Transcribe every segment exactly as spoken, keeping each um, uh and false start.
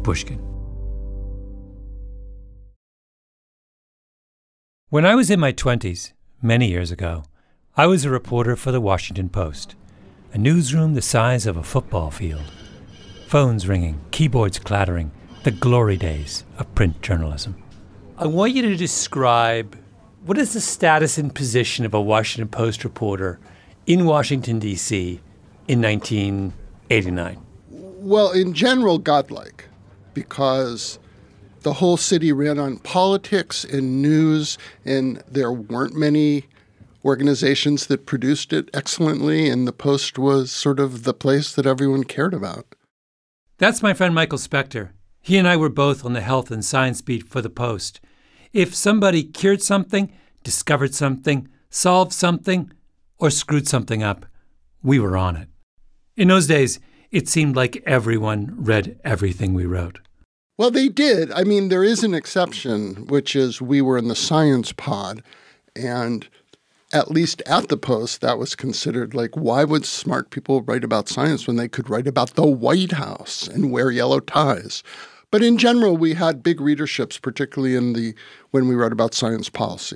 Pushkin. When I was in my twenties, many years ago, I was a reporter for the Washington Post, a newsroom the size of a football field. Phones ringing, keyboards clattering, the glory days of print journalism. I want you to describe what is the status and position of a Washington Post reporter in Washington, D C in nineteen eighty-nine? Well, in general, godlike, because the whole city ran on politics and news, and there weren't many organizations that produced it excellently, and the Post was sort of the place that everyone cared about. That's my friend Michael Spector. He and I were both on the health and science beat for the Post. If somebody cured something, discovered something, solved something, or screwed something up, we were on it. In those days, it seemed like everyone read everything we wrote. Well, they did. I mean, there is an exception, which is we were in the science pod, and at least at the Post, that was considered like, why would smart people write about science when they could write about the White House and wear yellow ties? But in general, we had big readerships, particularly in the when we wrote about science policy.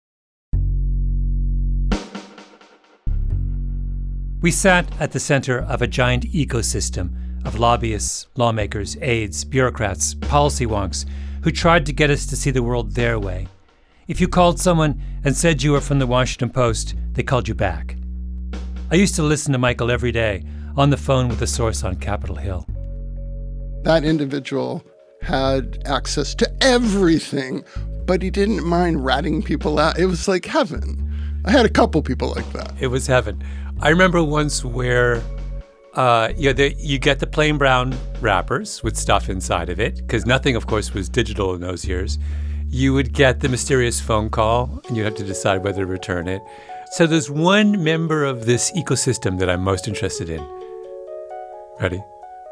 We sat at the center of a giant ecosystem of lobbyists, lawmakers, aides, bureaucrats, policy wonks who tried to get us to see the world their way. If you called someone and said you were from the Washington Post, they called you back. I used to listen to Michael every day on the phone with a source on Capitol Hill. That individual had access to everything, but he didn't mind ratting people out. It was like heaven. I had a couple people like that. It was heaven. I remember once where uh, you know, the, you get the plain brown wrappers with stuff inside of it, because nothing, of course, was digital in those years. You would get the mysterious phone call, and you have to decide whether to return it. So there's one member of this ecosystem that I'm most interested in. Ready?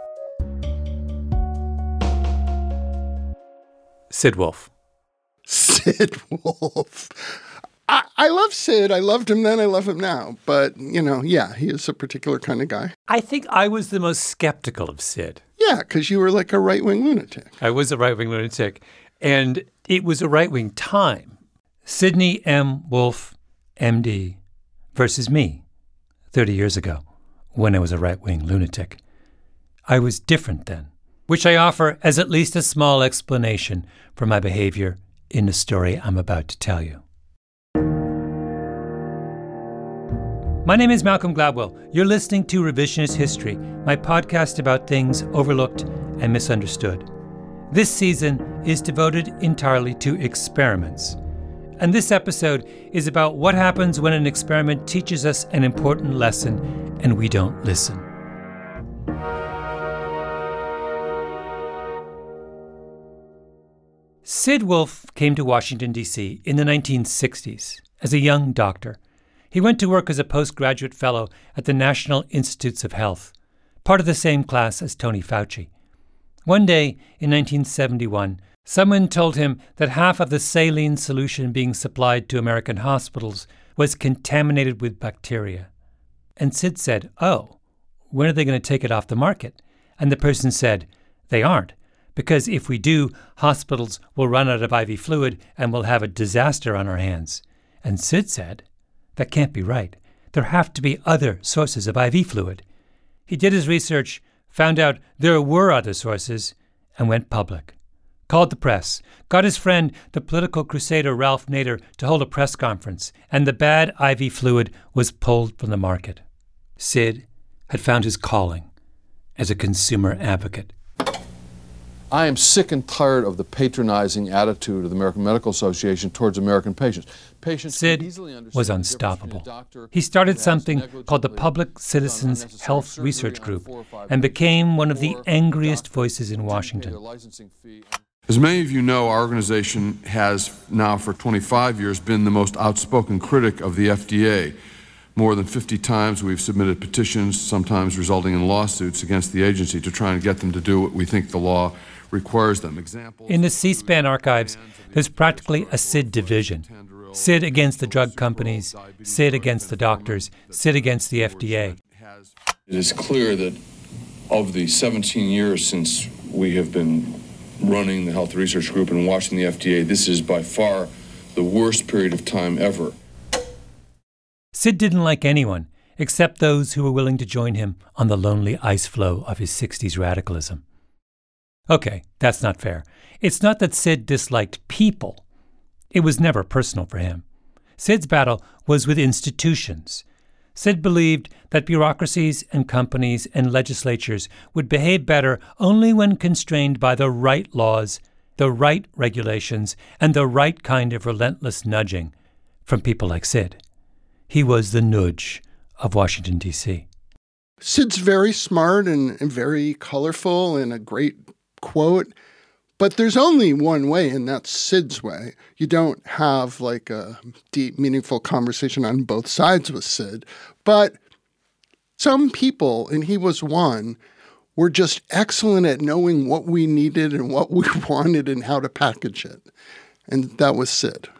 Sid Wolfe. Sid Wolfe. I, I love Sid. I loved him then. I love him now. But, you know, yeah, he is a particular kind of guy. I think I was the most skeptical of Sid. Yeah, because you were like a right-wing lunatic. I was a right-wing lunatic. And it was a right-wing time. Sidney M. Wolfe, M D, versus me, thirty years ago, when I was a right-wing lunatic. I was different then, which I offer as at least a small explanation for my behavior in the story I'm about to tell you. My name is Malcolm Gladwell. You're listening to Revisionist History, my podcast about things overlooked and misunderstood. This season is devoted entirely to experiments. And this episode is about what happens when an experiment teaches us an important lesson and we don't listen. Sid Wolfe came to Washington, D C in the nineteen sixties as a young doctor. He went to work as a postgraduate fellow at the National Institutes of Health, part of the same class as Tony Fauci. One day in nineteen seventy-one, someone told him that half of the saline solution being supplied to American hospitals was contaminated with bacteria. And Sid said, "Oh, when are they going to take it off the market?" And the person said, "They aren't, because if we do, hospitals will run out of I V fluid and we'll have a disaster on our hands." And Sid said, "That can't be right. There have to be other sources of I V fluid." He did his research, found out there were other sources, and went public. Called the press, got his friend, the political crusader Ralph Nader, to hold a press conference, and the bad I V fluid was pulled from the market. Sid had found his calling as a consumer advocate. I am sick and tired of the patronizing attitude of the American Medical Association towards American patients. Patients Sid was unstoppable. He started something called the Public Citizens Health Research Group and became one of the angriest voices in Washington. As many of you know, our organization has now for twenty-five years been the most outspoken critic of the F D A. More than fifty times we've submitted petitions, sometimes resulting in lawsuits against the agency to try and get them to do what we think the law requires them. Examples in the C-SPAN archives, there's practically a Sid division. Sid against the drug companies, Sid against the doctors, Sid against the F D A. It is clear that of the seventeen years since we have been running the Health Research Group and watching the F D A, this is by far the worst period of time ever. Sid didn't like anyone except those who were willing to join him on the lonely ice floe of his sixties radicalism. Okay, that's not fair. It's not that Sid disliked people. It was never personal for him. Sid's battle was with institutions. Sid believed that bureaucracies and companies and legislatures would behave better only when constrained by the right laws, the right regulations, and the right kind of relentless nudging from people like Sid. He was the nudge of Washington, D C. Sid's very smart and, and very colorful and a great quote, but there's only one way, and that's Sid's way. You don't have like a deep, meaningful conversation on both sides with Sid. But some people, and he was one, were just excellent at knowing what we needed and what we wanted and how to package it. And that was Sid.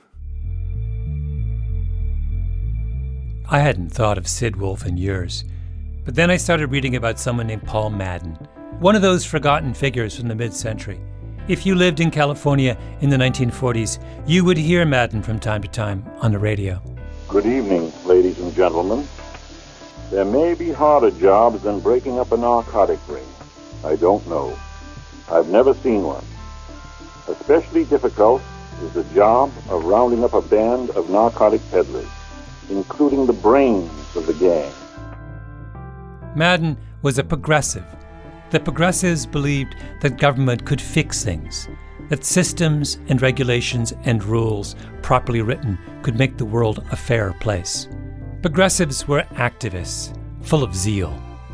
I hadn't thought of Sid Wolfe in years, but then I started reading about someone named Paul Madden, one of those forgotten figures from the mid-century. If you lived in California in the nineteen forties, you would hear Madden from time to time on the radio. Good evening, ladies and gentlemen. There may be harder jobs than breaking up a narcotic ring. I don't know. I've never seen one. Especially difficult is the job of rounding up a band of narcotic peddlers, including the brains of the gang. Madden was a progressive. The progressives believed that government could fix things, that systems and regulations and rules, properly written, could make the world a fairer place. Progressives were activists, full of zeal.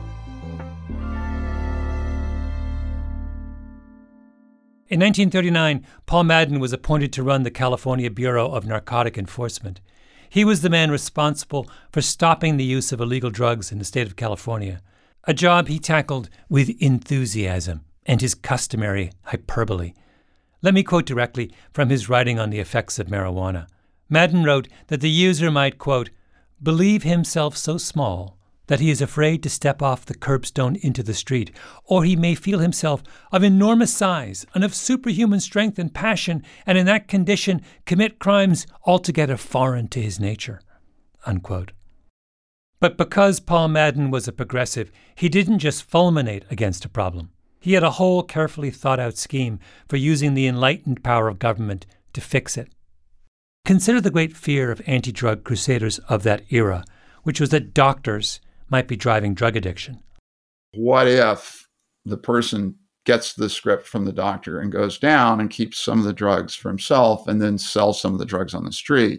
In nineteen thirty-nine, Paul Madden was appointed to run the California Bureau of Narcotic Enforcement. He was the man responsible for stopping the use of illegal drugs in the state of California, a job he tackled with enthusiasm and his customary hyperbole. Let me quote directly from his writing on the effects of marijuana. Madden wrote that the user might, quote, believe himself so small that he is afraid to step off the curbstone into the street, or he may feel himself of enormous size and of superhuman strength and passion, and in that condition commit crimes altogether foreign to his nature, unquote. But because Paul Madden was a progressive, he didn't just fulminate against a problem. He had a whole carefully thought-out scheme for using the enlightened power of government to fix it. Consider the great fear of anti-drug crusaders of that era, which was that doctors might be driving drug addiction. What if the person gets the script from the doctor and goes down and keeps some of the drugs for himself and then sells some of the drugs on the street?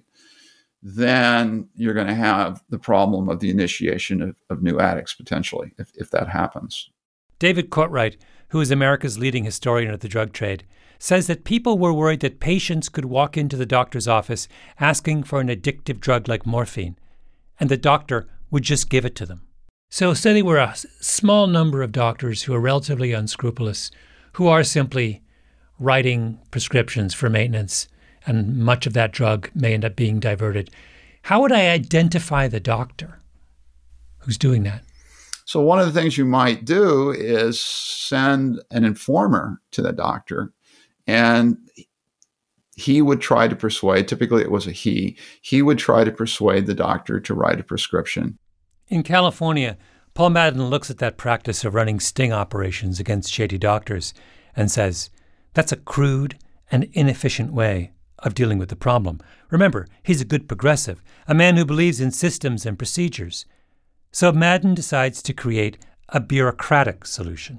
Then you're going to have the problem of the initiation of, of new addicts, potentially, if, if that happens. David Courtwright, who is America's leading historian of the drug trade, says that people were worried that patients could walk into the doctor's office asking for an addictive drug like morphine, and the doctor would just give it to them. So say there were a small number of doctors who are relatively unscrupulous, who are simply writing prescriptions for maintenance, and much of that drug may end up being diverted. How would I identify the doctor who's doing that? So one of the things you might do is send an informer to the doctor, and he would try to persuade, typically it was a he, he would try to persuade the doctor to write a prescription. In California, Paul Madden looks at that practice of running sting operations against shady doctors and says, that's a crude and inefficient way of dealing with the problem. Remember, he's a good progressive, a man who believes in systems and procedures. So Madden decides to create a bureaucratic solution.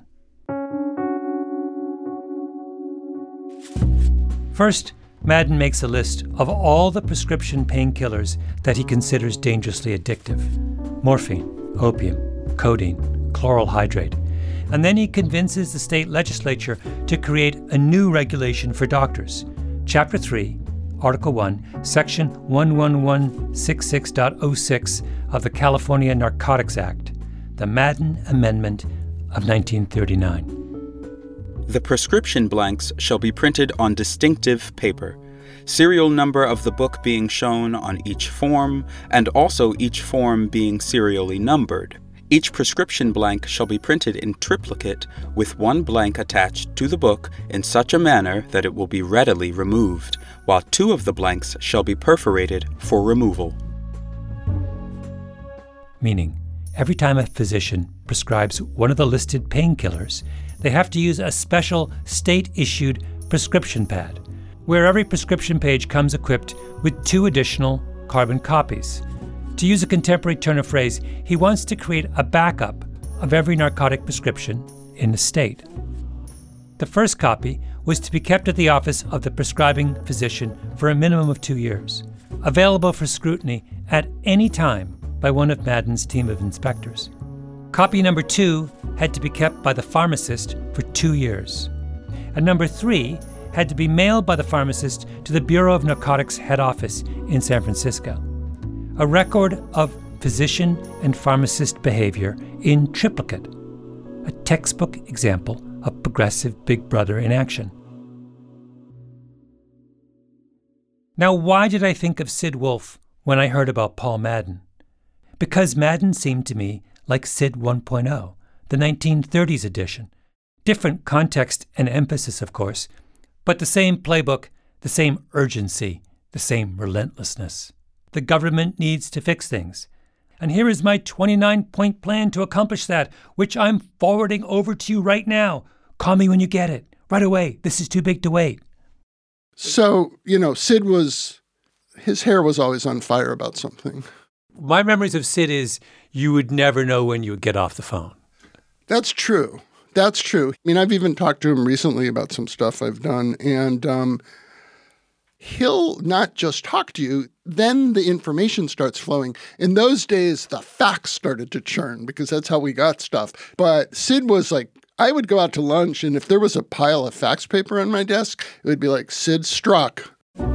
First, Madden makes a list of all the prescription painkillers that he considers dangerously addictive. Morphine, opium, codeine, chloral hydrate. And then he convinces the state legislature to create a new regulation for doctors. Chapter three, Article one, Section one one one six six point oh six of the California Narcotics Act, the Madden Amendment of nineteen thirty-nine. The prescription blanks shall be printed on distinctive paper, serial number of the book being shown on each form, and also each form being serially numbered. Each prescription blank shall be printed in triplicate with one blank attached to the book in such a manner that it will be readily removed, while two of the blanks shall be perforated for removal. Meaning, every time a physician prescribes one of the listed painkillers, they have to use a special state-issued prescription pad, where every prescription page comes equipped with two additional carbon copies. To use a contemporary turn of phrase, he wants to create a backup of every narcotic prescription in the state. The first copy was to be kept at the office of the prescribing physician for a minimum of two years, available for scrutiny at any time by one of Madden's team of inspectors. Copy number two had to be kept by the pharmacist for two years. And number three had to be mailed by the pharmacist to the Bureau of Narcotics head office in San Francisco. A record of physician and pharmacist behavior in triplicate, a textbook example of progressive Big Brother in action. Now, why did I think of Sid Wolfe when I heard about Paul Madden? Because Madden seemed to me like Sid one point oh, the nineteen thirties edition. Different context and emphasis, of course, but the same playbook, the same urgency, the same relentlessness. The government needs to fix things. And here is my twenty-nine point plan to accomplish that, which I'm forwarding over to you right now. Call me when you get it. Right away. This is too big to wait. So, you know, Sid was, his hair was always on fire about something. My memories of Sid is you would never know when you would get off the phone. That's true. That's true. I mean, I've even talked to him recently about some stuff I've done, and um, he'll not just talk to you, then the information starts flowing. In those days, the facts started to churn because that's how we got stuff. But Sid was like, I would go out to lunch, and if there was a pile of fax paper on my desk, it would be like, Sid struck.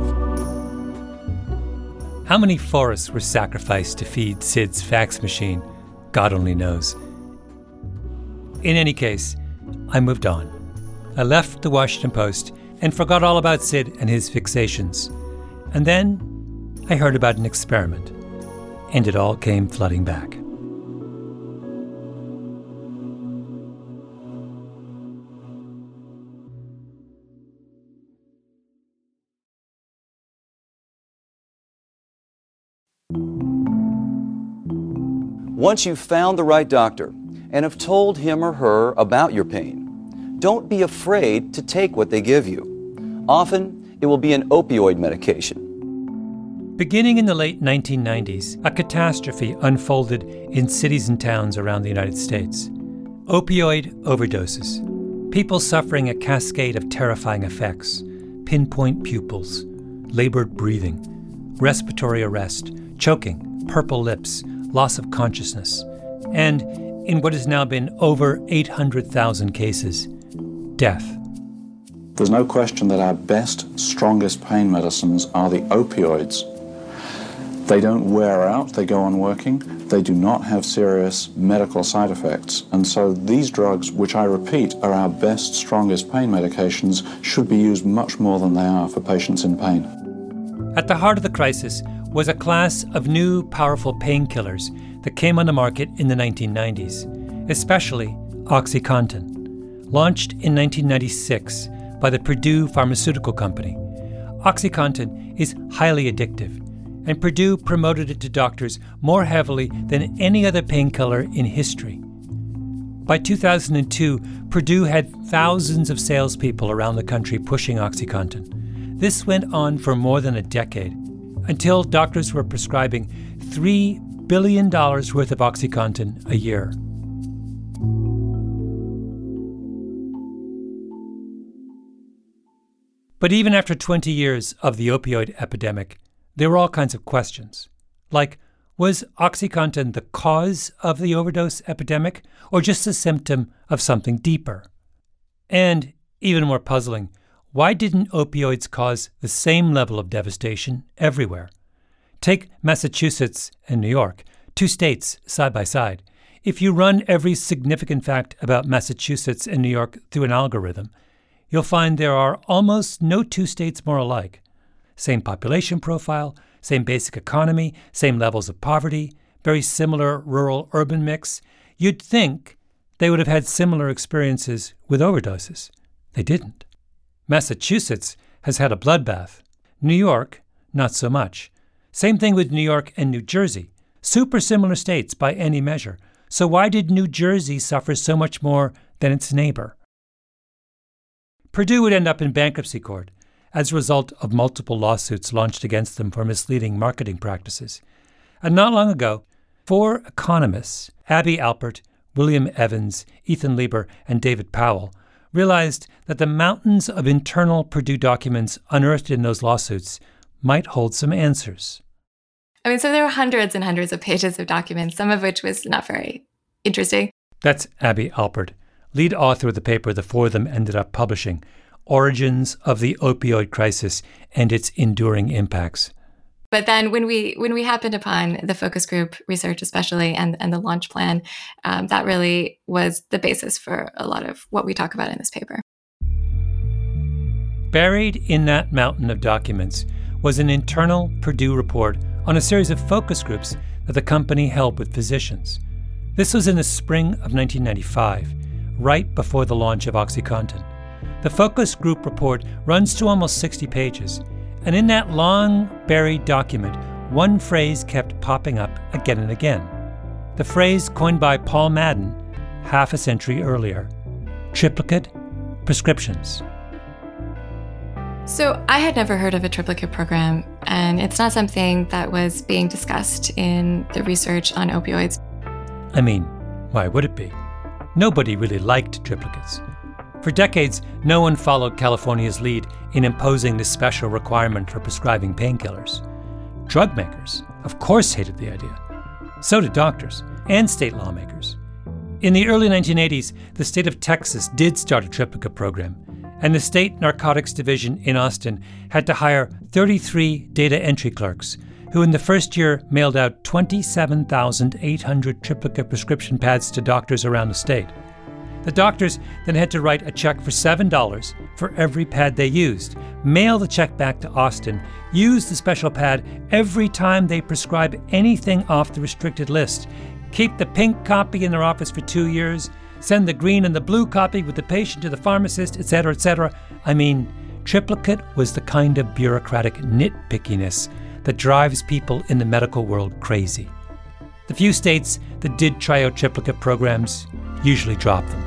How many forests were sacrificed to feed Sid's fax machine? God only knows. In any case, I moved on. I left the Washington Post and forgot all about Sid and his fixations. And then I heard about an experiment, and it all came flooding back. Once you've found the right doctor and have told him or her about your pain, don't be afraid to take what they give you. Often, it will be an opioid medication. Beginning in the late nineteen nineties, a catastrophe unfolded in cities and towns around the United States. Opioid overdoses. People suffering a cascade of terrifying effects. Pinpoint pupils, labored breathing, respiratory arrest, choking, purple lips, loss of consciousness, and, in what has now been over eight hundred thousand cases, death. There's no question that our best, strongest pain medicines are the opioids. They don't wear out, they go on working, they do not have serious medical side effects. And so these drugs, which I repeat are our best, strongest pain medications, should be used much more than they are for patients in pain. At the heart of the crisis was a class of new, powerful painkillers that came on the market in the nineteen nineties, especially OxyContin. Launched in nineteen ninety-six by the Purdue Pharmaceutical Company, OxyContin is highly addictive, and Purdue promoted it to doctors more heavily than any other painkiller in history. By two thousand two, Purdue had thousands of salespeople around the country pushing OxyContin. This went on for more than a decade, until doctors were prescribing three billion dollars worth of OxyContin a year. But even after twenty years of the opioid epidemic, there were all kinds of questions. Like, was OxyContin the cause of the overdose epidemic, or just a symptom of something deeper? And, even more puzzling, why didn't opioids cause the same level of devastation everywhere? Take Massachusetts and New York, two states side by side. If you run every significant fact about Massachusetts and New York through an algorithm, you'll find there are almost no two states more alike. Same population profile, same basic economy, same levels of poverty, very similar rural-urban mix, You'd think they would have had similar experiences with overdoses. They didn't. Massachusetts has had a bloodbath. New York, not so much. Same thing with New York and New Jersey. Super similar states by any measure. So why did New Jersey suffer so much more than its neighbor? Purdue would end up in bankruptcy court as a result of multiple lawsuits launched against them for misleading marketing practices. And not long ago, four economists, Abby Alpert, William Evans, Ethan Lieber, and David Powell, realized that the mountains of internal Purdue documents unearthed in those lawsuits might hold some answers. I mean, so there were hundreds and hundreds of pages of documents, some of which was not very interesting. That's Abby Alpert, lead author of the paper the four of them ended up publishing, Origins of the Opioid Crisis and Its Enduring Impacts. But then when we when we happened upon the focus group research especially and, and the launch plan, um, that really was the basis for a lot of what we talk about in this paper. Buried in that mountain of documents was an internal Purdue report on a series of focus groups that the company held with physicians. This was in the spring of nineteen ninety-five, right before the launch of OxyContin. The focus group report runs to almost sixty pages, and in that long, buried document, one phrase kept popping up again and again. The phrase coined by Paul Madden half a century earlier, triplicate prescriptions. So I had never heard of a triplicate program, and it's not something that was being discussed in the research on opioids. I mean, why would it be? Nobody really liked triplicates. For decades, no one followed California's lead in imposing this special requirement for prescribing painkillers. Drug makers, of course, hated the idea. So did doctors and state lawmakers. In the early nineteen eighties, the state of Texas did start a triplicate program, and the state narcotics division in Austin had to hire thirty-three data entry clerks, who in the first year mailed out twenty-seven thousand eight hundred triplicate prescription pads to doctors around the state. The doctors then had to write a check for seven dollars for every pad they used, mail the check back to Austin, use the special pad every time they prescribe anything off the restricted list, keep the pink copy in their office for two years, send the green and the blue copy with the patient to the pharmacist, et cetera, et cetera. I mean, triplicate was the kind of bureaucratic nitpickiness that drives people in the medical world crazy. The few states that did try out triplicate programs usually dropped them.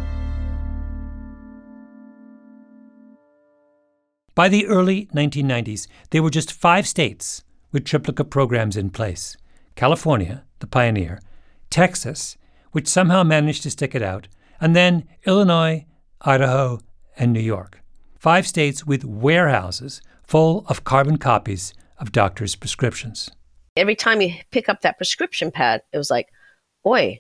By the early nineteen nineties, there were just five states with triplicate programs in place. California, the pioneer, Texas, which somehow managed to stick it out, and then Illinois, Idaho, and New York. Five states with warehouses full of carbon copies of doctors' prescriptions. Every time you pick up that prescription pad, it was like, oi,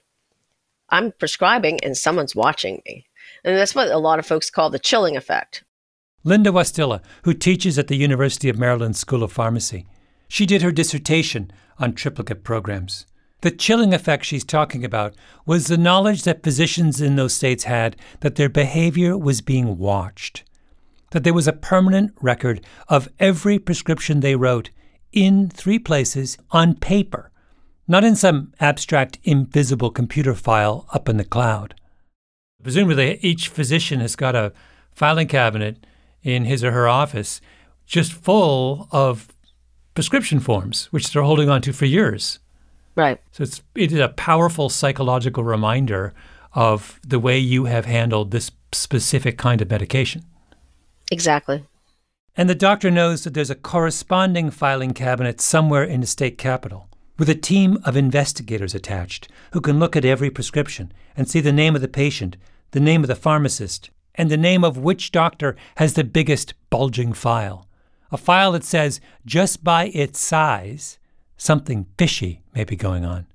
I'm prescribing and someone's watching me. And that's what a lot of folks call the chilling effect. Linda Wastilla, who teaches at the University of Maryland School of Pharmacy, she did her dissertation on triplicate programs. The chilling effect she's talking about was the knowledge that physicians in those states had that their behavior was being watched, that there was a permanent record of every prescription they wrote in three places on paper, not in some abstract, invisible computer file up in the cloud. Presumably, each physician has got a filing cabinet in his or her office just full of prescription forms, which they're holding on to for years. Right. So it's, it is a powerful psychological reminder of the way you have handled this specific kind of medication. Exactly. And the doctor knows that there's a corresponding filing cabinet somewhere in the state capitol with a team of investigators attached who can look at every prescription and see the name of the patient, the name of the pharmacist, and the name of which doctor has the biggest bulging file. A file that says, just by its size, something fishy may be going on.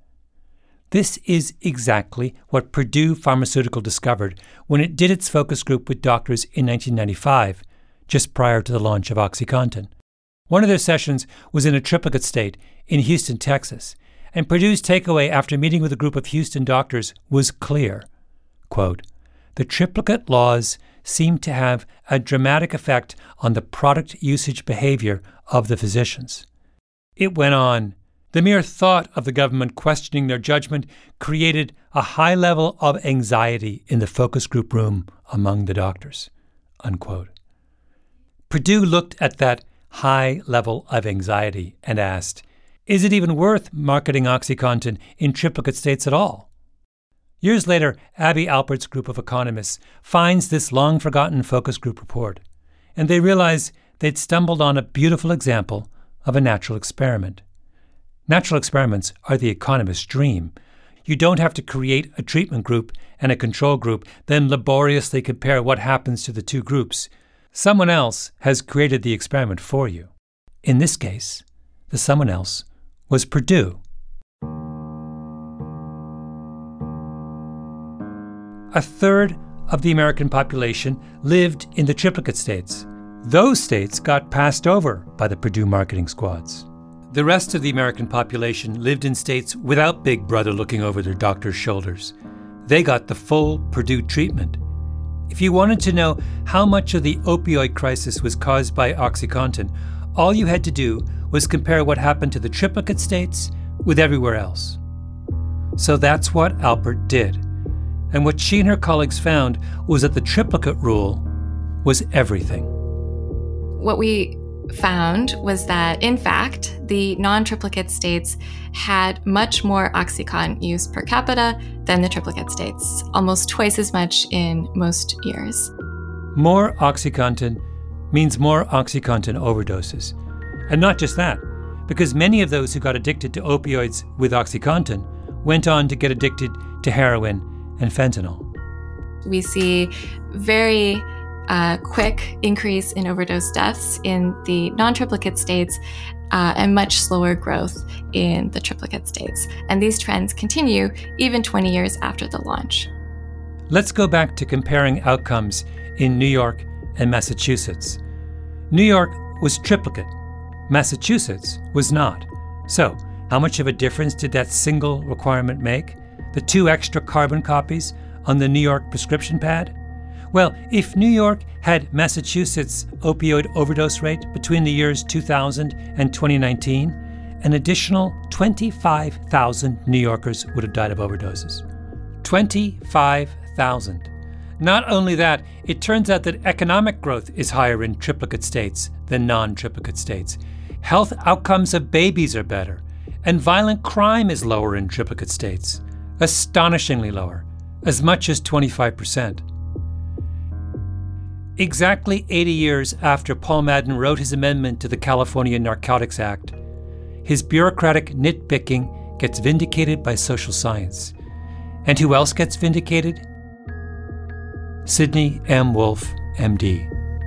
This is exactly what Purdue Pharmaceutical discovered when it did its focus group with doctors in nineteen ninety-five, just prior to the launch of OxyContin. One of their sessions was in a triplicate state in Houston, Texas, and Purdue's takeaway after meeting with a group of Houston doctors was clear. Quote, the triplicate laws seem to have a dramatic effect on the product usage behavior of the physicians. It went on The mere thought of the government questioning their judgment created a high level of anxiety in the focus group room among the doctors." Unquote. Purdue looked at that high level of anxiety and asked, is it even worth marketing OxyContin in triplicate states at all? Years later, Abby Alpert's group of economists finds this long-forgotten focus group report, and they realize they'd stumbled on a beautiful example of a natural experiment. Natural experiments are the economist's dream. You don't have to create a treatment group and a control group, then laboriously compare what happens to the two groups. Someone else has created the experiment for you. In this case, the someone else was Purdue. A third of the American population lived in the triplicate states. Those states got passed over by the Purdue marketing squads. The rest of the American population lived in states without Big Brother looking over their doctor's shoulders. They got the full Purdue treatment. If you wanted to know how much of the opioid crisis was caused by OxyContin, all you had to do was compare what happened to the triplicate states with everywhere else. So that's what Alpert did. And what she and her colleagues found was that the triplicate rule was everything. What we found was that, in fact, the non-triplicate states had much more OxyContin use per capita than the triplicate states, almost twice as much in most years. More OxyContin means more OxyContin overdoses. And not just that, because many of those who got addicted to opioids with OxyContin went on to get addicted to heroin and fentanyl. We see very uh, quick increase in overdose deaths in the non-triplicate states uh, and much slower growth in the triplicate states. And these trends continue even twenty years after the launch. Let's go back to comparing outcomes in New York and Massachusetts. New York was triplicate. Massachusetts was not. So, how much of a difference did that single requirement make? The two extra carbon copies on the New York prescription pad? Well, if New York had Massachusetts' opioid overdose rate between the years two thousand and twenty nineteen, an additional twenty-five thousand New Yorkers would have died of overdoses. twenty-five thousand. Not only that, it turns out that economic growth is higher in triplicate states than non-triplicate states. Health outcomes of babies are better, and violent crime is lower in triplicate states. Astonishingly lower, as much as twenty-five percent. Exactly eighty years after Paul Madden wrote his amendment to the California Narcotics Act, his bureaucratic nitpicking gets vindicated by social science. And who else gets vindicated? Sidney M. Wolfe, M D.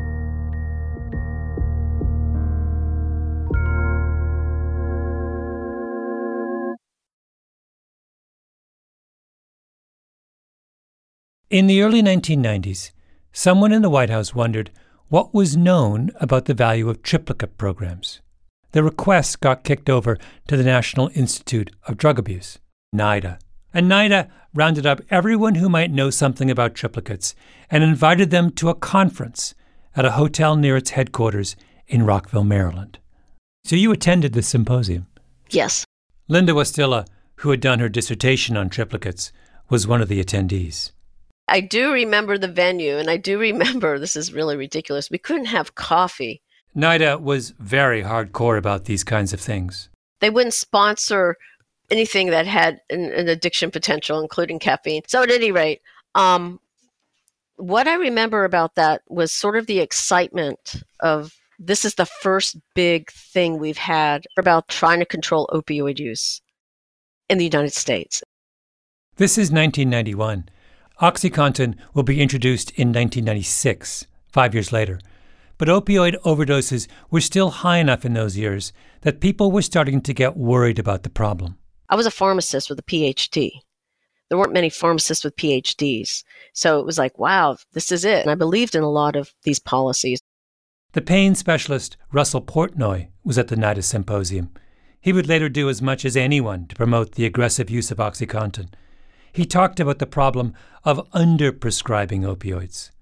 In the early nineteen nineties, someone in the White House wondered what was known about the value of triplicate programs. The request got kicked over to the National Institute of Drug Abuse, NIDA. And NIDA rounded up everyone who might know something about triplicates and invited them to a conference at a hotel near its headquarters in Rockville, Maryland. So you attended this symposium? Yes. Linda Wastilla, who had done her dissertation on triplicates, was one of the attendees. I do remember the venue, and I do remember, this is really ridiculous, we couldn't have coffee. NIDA was very hardcore about these kinds of things. They wouldn't sponsor anything that had an, an addiction potential, including caffeine. So at any rate, um, what I remember about that was sort of the excitement of this is the first big thing we've had about trying to control opioid use in the United States. This is nineteen ninety-one. OxyContin will be introduced in nineteen ninety-six, five years later. But opioid overdoses were still high enough in those years that people were starting to get worried about the problem. I was a pharmacist with a P H D. There weren't many pharmacists with P H Ds. So it was like, wow, this is it. And I believed in a lot of these policies. The pain specialist Russell Portnoy was at the NIDA symposium. He would later do as much as anyone to promote the aggressive use of OxyContin. He talked about the problem of under-prescribing opioids.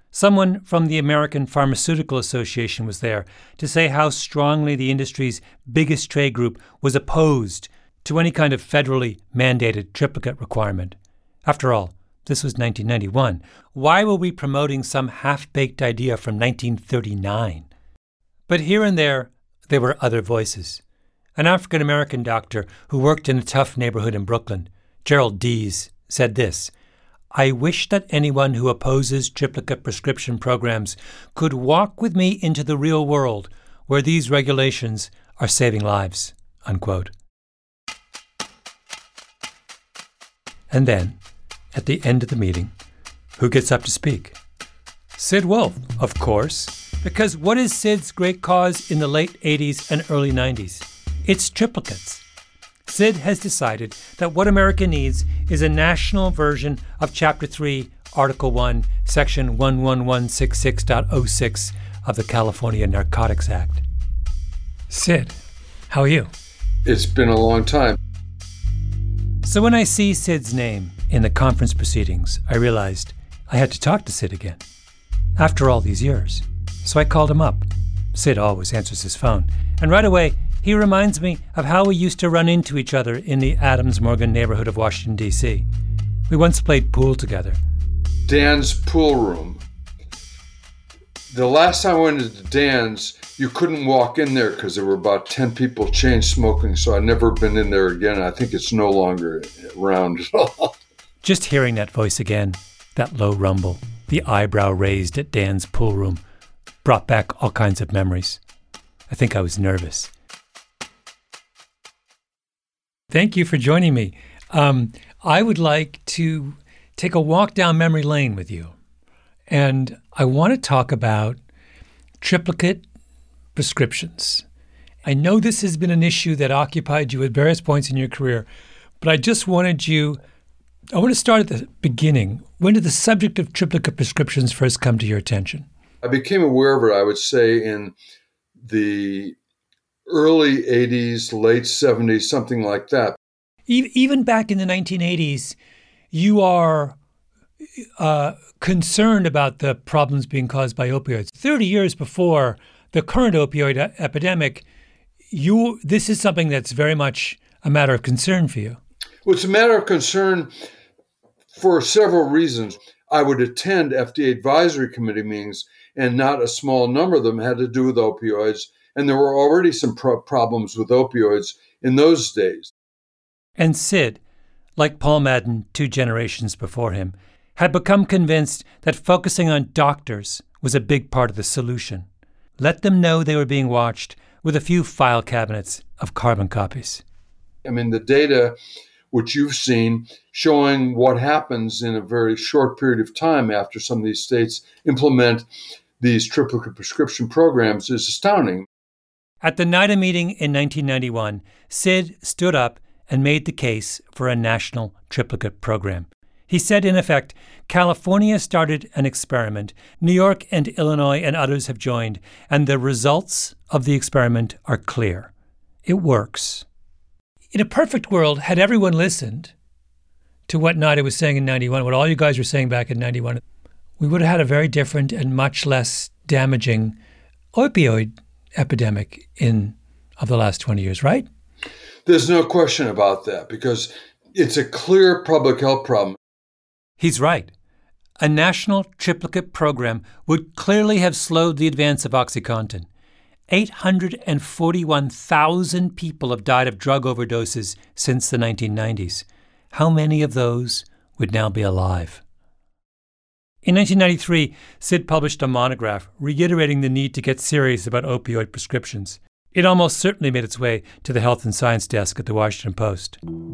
Someone from the American Pharmaceutical Association was there to say how strongly the industry's biggest trade group was opposed to any kind of federally mandated triplicate requirement. After all, this was nineteen ninety-one. Why were we promoting some half-baked idea from nineteen thirty-nine? But here and there, there were other voices. An African-American doctor who worked in a tough neighborhood in Brooklyn, Gerald Dees, said this: "I wish that anyone who opposes triplicate prescription programs could walk with me into the real world where these regulations are saving lives," unquote. And then, at the end of the meeting, who gets up to speak? Sid Wolfe, of course, because what is Sid's great cause in the late eighties and early nineties? It's triplicates. Sid has decided that what America needs is a national version of Chapter three, Article one, Section one one one six six point oh six of the California Narcotics Act. Sid, how are you? It's been a long time. So when I see Sid's name in the conference proceedings, I realized I had to talk to Sid again. After all these years. So I called him up. Sid always answers his phone. And right away, he reminds me of how we used to run into each other in the Adams-Morgan neighborhood of Washington, D C We once played pool together. Dan's pool room. The last time I went into Dan's, you couldn't walk in there because there were about ten people chain smoking, so I've never been in there again. I think it's no longer around at all. Just hearing that voice again, that low rumble, the eyebrow raised at Dan's pool room, brought back all kinds of memories. I think I was nervous. Thank you for joining me. Um, I would like to take a walk down memory lane with you. And I want to talk about triplicate prescriptions. I know this has been an issue that occupied you at various points in your career, but I just wanted you, I want to start at the beginning. When did the subject of triplicate prescriptions first come to your attention? I became aware of it, I would say, in the early eighties, late seventies, something like that. Even back in the nineteen eighties, you are uh, concerned about the problems being caused by opioids. thirty years before the current opioid e- epidemic, you this is something that's very much a matter of concern for you. Well, it's a matter of concern for several reasons. I would attend F D A advisory committee meetings, and not a small number of them had to do with opioids. And there were already some pro- problems with opioids in those days. And Sid, like Paul Madden two generations before him, had become convinced that focusing on doctors was a big part of the solution. Let them know they were being watched with a few file cabinets of carbon copies. I mean, the data which you've seen showing what happens in a very short period of time after some of these states implement these triplicate prescription programs is astounding. At the NIDA meeting in nineteen ninety-one, Sid stood up and made the case for a national triplicate program. He said, in effect, California started an experiment, New York and Illinois and others have joined, and the results of the experiment are clear. It works. In a perfect world, had everyone listened to what NIDA was saying in ninety-one, what all you guys were saying back in ninety-one, we would have had a very different and much less damaging opioid epidemic in of the last twenty years, right? There's no question about that, because it's a clear public health problem. He's right. A national triplicate program would clearly have slowed the advance of OxyContin. eight hundred forty-one thousand people have died of drug overdoses since the nineteen nineties. How many of those would now be alive? In nineteen ninety-three, Sid published a monograph reiterating the need to get serious about opioid prescriptions. It almost certainly made its way to the Health and Science desk at the Washington Post.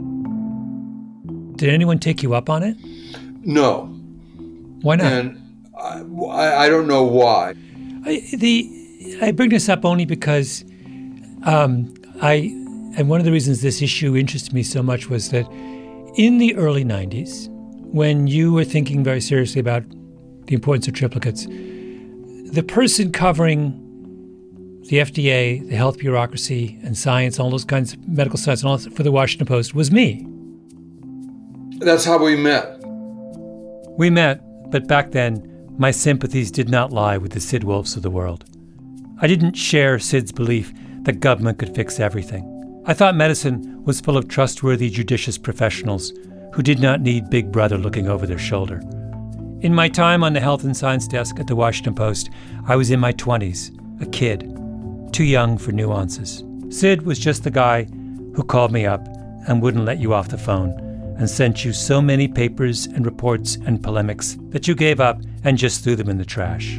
Did anyone take you up on it? No. Why not? And I, I don't know why. I, the I bring this up only because um, I, and one of the reasons this issue interested me so much was that in the early nineties, when you were thinking very seriously about the importance of triplicates, the person covering the F D A, the health bureaucracy, and science, all those kinds of medical science, and all for the Washington Post was me. That's how we met. We met, but back then, my sympathies did not lie with the Sid Wolfs of the world. I didn't share Sid's belief that government could fix everything. I thought medicine was full of trustworthy, judicious professionals who did not need Big Brother looking over their shoulder. In my time on the health and science desk at the Washington Post, I was in my twenties, a kid, too young for nuances. Sid was just the guy who called me up and wouldn't let you off the phone and sent you so many papers and reports and polemics that you gave up and just threw them in the trash.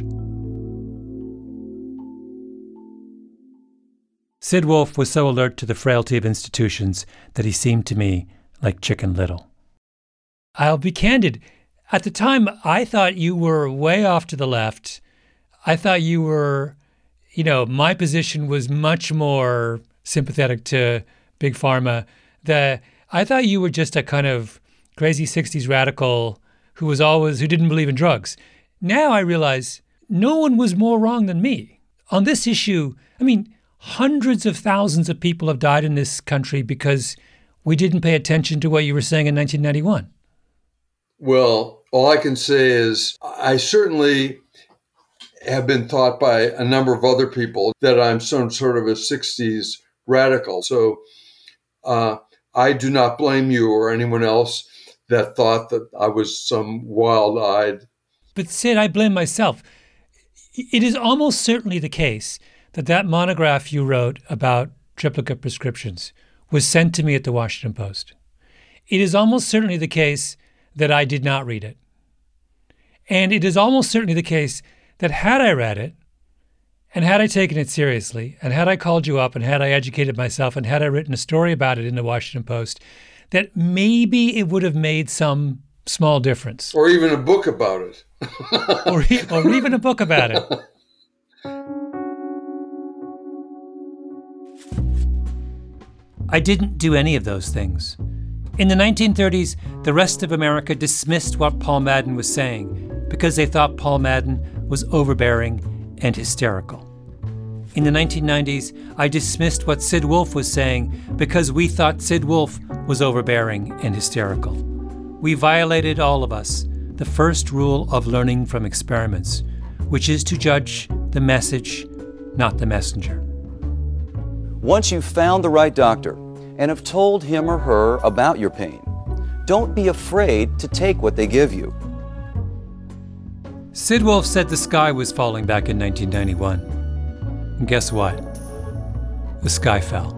Sid Wolf was so alert to the frailty of institutions that he seemed to me like Chicken Little. I'll be candid. At the time, I thought you were way off to the left. I thought you were, you know, my position was much more sympathetic to Big Pharma. The, I thought you were just a kind of crazy sixties radical who was always, who didn't believe in drugs. Now I realize no one was more wrong than me. On this issue, I mean, hundreds of thousands of people have died in this country because we didn't pay attention to what you were saying in nineteen ninety-one. Well, all I can say is I certainly have been thought by a number of other people that I'm some sort of a sixties radical. So uh, I do not blame you or anyone else that thought that I was some wild-eyed. But Sid, I blame myself. It is almost certainly the case that that monograph you wrote about triplicate prescriptions was sent to me at the Washington Post. It is almost certainly the case that I did not read it. And it is almost certainly the case that had I read it, and had I taken it seriously, and had I called you up, and had I educated myself, and had I written a story about it in the Washington Post, that maybe it would have made some small difference. Or even a book about it. or, or even a book about it. I didn't do any of those things. In the nineteen thirties, the rest of America dismissed what Paul Madden was saying because they thought Paul Madden was overbearing and hysterical. In the nineteen nineties, I dismissed what Sid Wolf was saying because we thought Sid Wolf was overbearing and hysterical. We violated, all of us, the first rule of learning from experiments, which is to judge the message, not the messenger. Once you've found the right doctor and have told him or her about your pain, don't be afraid to take what they give you. Sid Wolf said the sky was falling back in nineteen ninety-one. And guess what? The sky fell.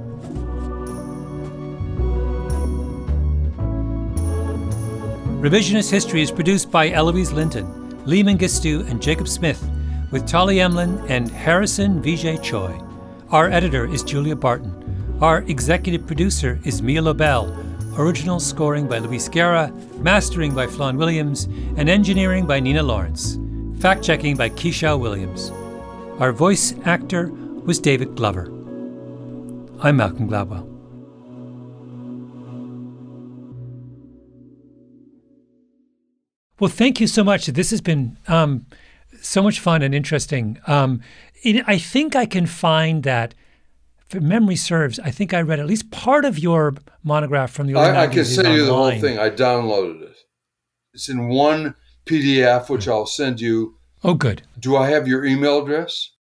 Revisionist History is produced by Eloise Linton, Lee Mengistu, and Jacob Smith, with Tali Emlin and Harrison Vijay Choi. Our editor is Julia Barton. Our executive producer is Mia Lobel. Original scoring by Luis Guerra, mastering by Flawn Williams, and engineering by Nina Lawrence. Fact-checking by Keisha Williams. Our voice actor was David Glover. I'm Malcolm Gladwell. Well, thank you so much. This has been um, so much fun and interesting. Um, it, I think I can find that, if memory serves, I think I read at least part of your monograph from the early I, I can nineties send you the whole online. thing. I downloaded it. It's in one P D F, which I'll send you. Oh, good. Do I have your email address?